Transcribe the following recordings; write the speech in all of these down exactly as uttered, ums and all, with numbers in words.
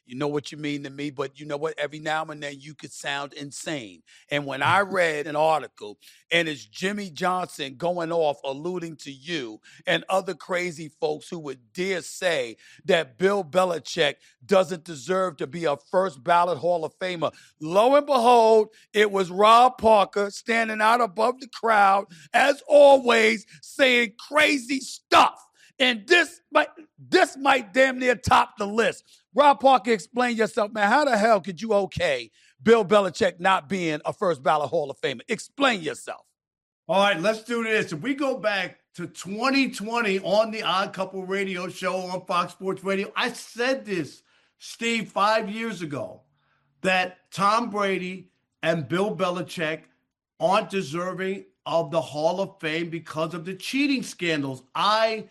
You know what you mean to me, but you know what? Every now and then you could sound insane. And when I read an article and it's Jimmy Johnson going off alluding to you and other crazy folks who would dare say that Bill Belichick doesn't deserve to be a first ballot Hall of Famer, lo and behold, it was Rob Parker standing out above the crowd, as always, saying crazy stuff. And this might this might damn near top the list. Rob Parker, explain yourself, man. How the hell could you okay Bill Belichick not being a first ballot Hall of Famer? Explain yourself. All right, let's do this. If we go back to twenty twenty on the Odd Couple radio show on Fox Sports Radio, I said this, Steve, five years ago, that Tom Brady and Bill Belichick aren't deserving of the Hall of Fame because of the cheating scandals. I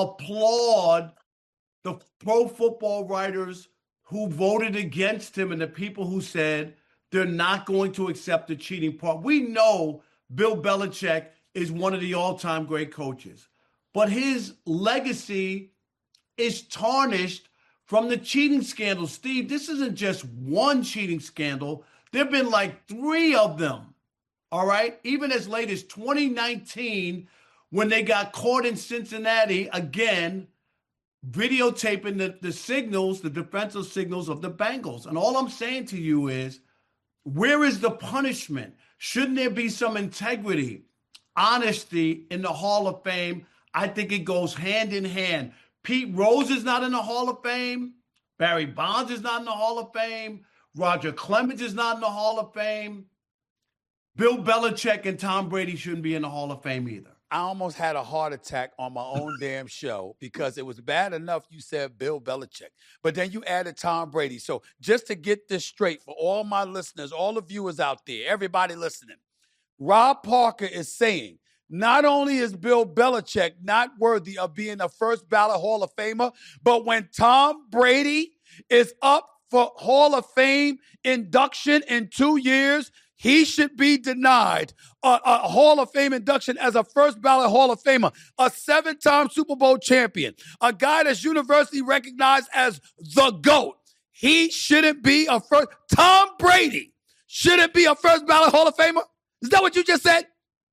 applaud the pro football writers who voted against him and the people who said they're not going to accept the cheating part. We know Bill Belichick is one of the all-time great coaches, but his legacy is tarnished from the cheating scandal. Steve, this isn't just one cheating scandal. There have been like three of them, all right? Even as late as twenty nineteen, when they got caught in Cincinnati, again, videotaping the, the signals, the defensive signals of the Bengals. And all I'm saying to you is, where is the punishment? Shouldn't there be some integrity, honesty in the Hall of Fame? I think it goes hand in hand. Pete Rose is not in the Hall of Fame. Barry Bonds is not in the Hall of Fame. Roger Clemens is not in the Hall of Fame. Bill Belichick and Tom Brady shouldn't be in the Hall of Fame either. I almost had a heart attack on my own damn show because it was bad enough you said Bill Belichick, but then you added Tom Brady. So just to get this straight for all my listeners, all the viewers out there, everybody listening, Rob Parker is saying not only is Bill Belichick not worthy of being a first ballot Hall of Famer, but when Tom Brady is up for Hall of Fame induction in two years, he should be denied a, a Hall of Fame induction as a first ballot Hall of Famer, a seven-time Super Bowl champion, a guy that's universally recognized as the GOAT. He shouldn't be a first. Tom Brady shouldn't be a first ballot Hall of Famer. Is that what you just said?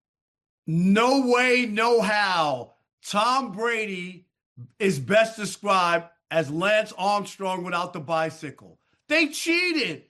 No way, no how. Tom Brady is best described as Lance Armstrong without the bicycle. They cheated.